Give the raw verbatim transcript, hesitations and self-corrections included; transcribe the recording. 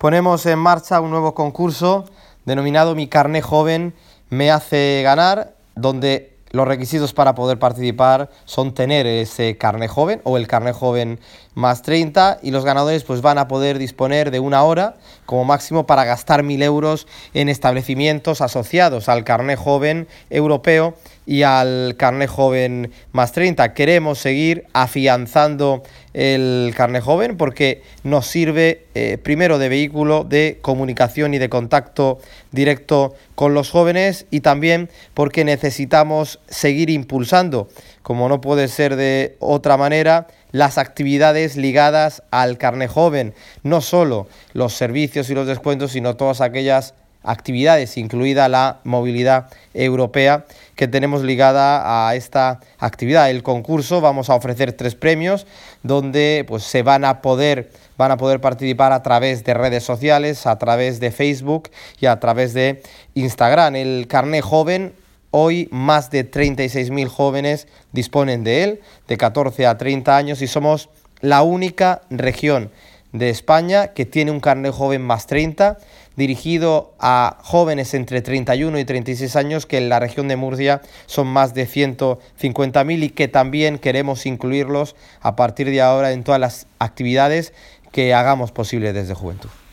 ponemos en marcha un nuevo concurso denominado Mi Carné Joven me hace ganar, donde los requisitos para poder participar son tener ese carné joven o el carné joven más treinta, y los ganadores pues van a poder disponer de una hora como máximo para gastar mil euros en establecimientos asociados al carné joven europeo y al carné joven más treinta. Queremos seguir afianzando el carné joven porque nos sirve eh, primero de vehículo de comunicación y de contacto directo con los jóvenes, y también porque necesitamos seguir impulsando, como no puede ser de otra manera, las actividades ligadas al carné joven, no solo los servicios y los descuentos, sino todas aquellas actividades, incluida la movilidad europea, que tenemos ligada a esta actividad. El concurso, vamos a ofrecer tres premios donde pues se van a poder van a poder participar a través de redes sociales, a través de Facebook y a través de Instagram. El carné joven, hoy más de treinta y seis mil jóvenes disponen de él, de catorce a treinta años, y somos la única región de España que tiene un carné joven más treinta, dirigido a jóvenes entre treinta y uno y treinta y seis años, que en la región de Murcia son más de ciento cincuenta mil, y que también queremos incluirlos a partir de ahora en todas las actividades que hagamos posible desde Juventud.